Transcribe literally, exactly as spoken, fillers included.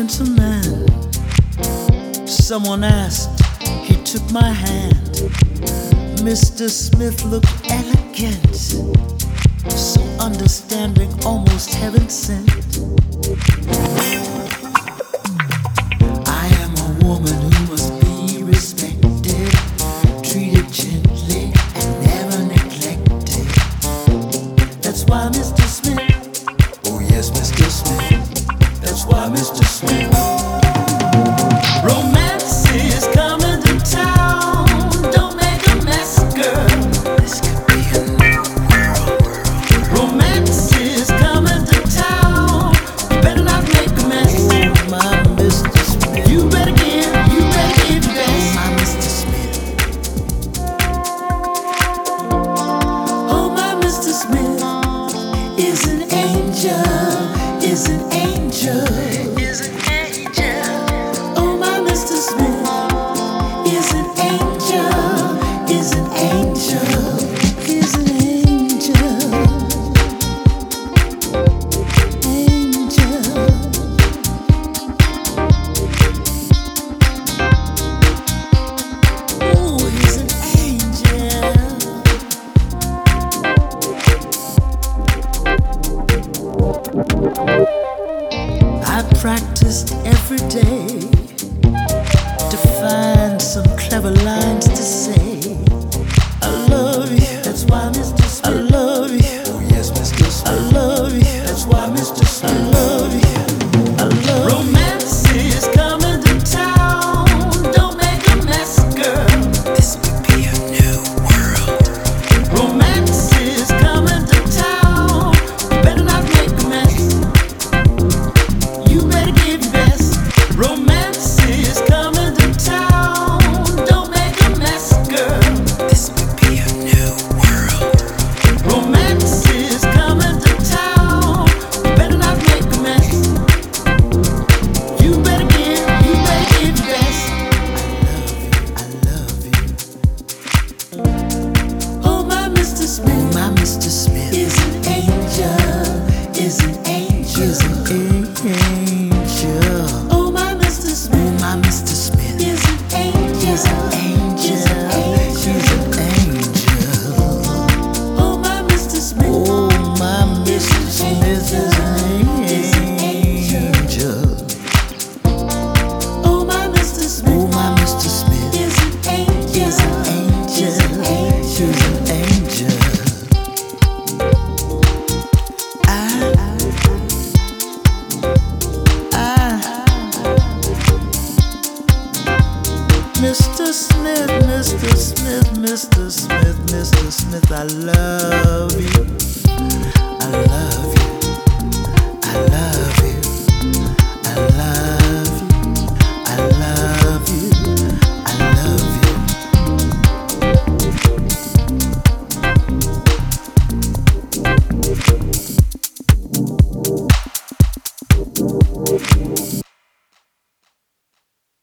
gentleman. Someone asked, he took my hand. Mister Smith looked elegant, so understanding, almost heaven sent. I am a woman who must be respected, treated gently and never neglected. That's why Mister Smith, oh yes, Mister Smith, that's why Mister Smith. Romance is coming to town. Don't make a mess, girl. This could be a new world. Romance is coming to town. You better not make a mess, my Mister Smith. You better give, you better give your best, my Mister Smith. Oh, my Mister Smith is an angel, is an angel, is an angel. Oh, my Mister Smith is an angel, is an angel, is an angel, angel. Oh, he's an angel. I practiced every day to find some clever lines to say. I love you, that's why Mister Smith. I love you, oh yes, Mister Smith. I love you, that's why Mister Smith. I love you, I love you. Romance is coming to town. Don't make a mess, girl. This would be a new world. Romance is coming to town. You better not make a mess. You better give your best. Romance is coming to town. Don't make a mess, girl. This would be a new world. Romance is coming to town. You better not make a mess. You better give, you better give your best. I love you, I love you. Oh, my Mister Smith, my Mister Smith is an angel, is an angel, is an angel. Oh, my Mister Smith, my Mister Smith is an angel, is an angel, is an angel. Oh, my Mister Smith, oh, my Mister Smith is an angel. Oh, my Mister Smith, oh, my Mister Smith is an angel, is an angel, is an angel. I, I, Mister Smith, Mister Smith, Mister Smith, Mister Smith, I love you. I love you. I love you. I love you.